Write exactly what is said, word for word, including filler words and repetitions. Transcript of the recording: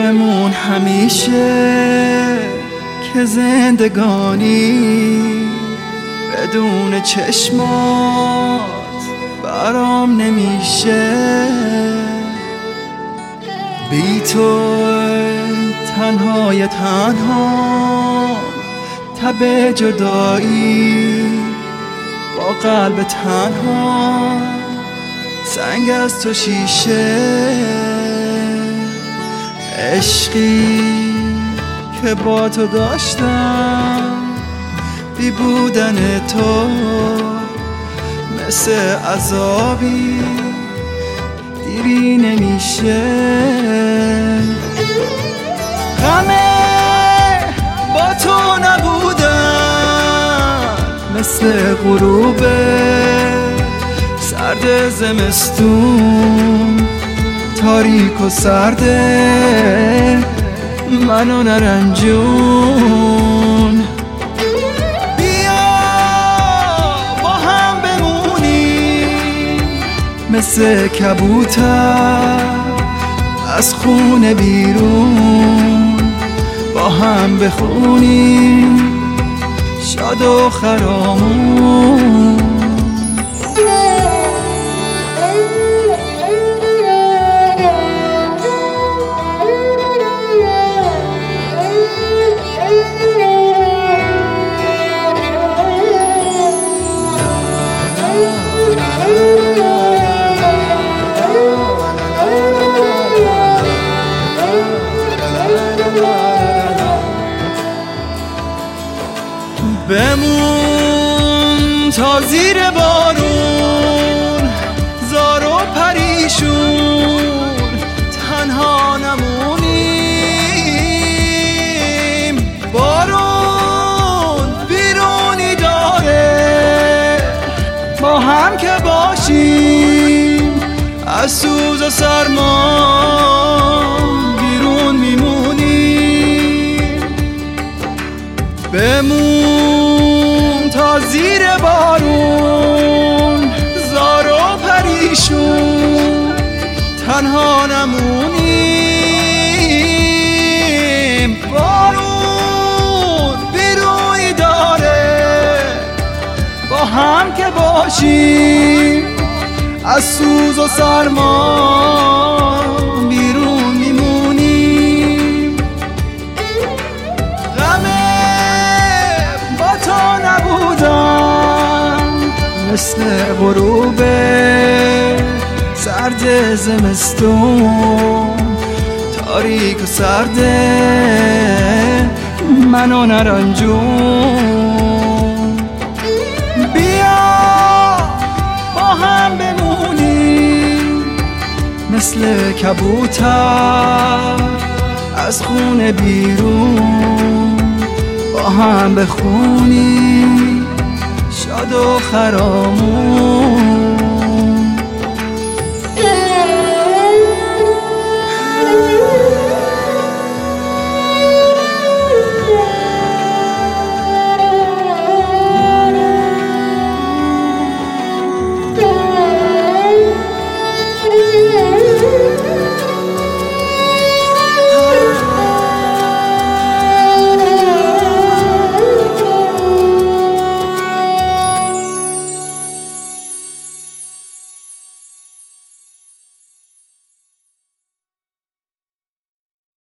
بمون همیشه که زندگانی بدون چشمات برام نمیشه. بی تو تنهای تنها تب جدایی با قلب تنها سنگ از تو شیشه. عشقی که با تو داشتم بی بودن تو مثل عذابی دیری نمیشه. غمه با تو نبودن مثل غروب سرد زمستون تاریک و سرده منو نرنجون. بیا با هم بمونیم مثل کبوتر از خونه بیرون با هم بخونیم شاد و خرامون. بمون تا زیر بارون زار و پریشون تنها نمونیم. بارون بیرونی داره با هم که باشیم از سوز و سرما بیرون میمونیم. بمون تا زیر بارون زار و پریشون تنها نمونیم. بارون بیروی داره با هم که باشیم از سوز و سرما بیرون میمونیم. غمه با تو نبودم مثل غروب سرد زمستون تاریک و سرده منو نرنجون. بیا با هم بمونیم مثل کبوتر از خونه بیرون با هم بخونیم شاد و خرامون.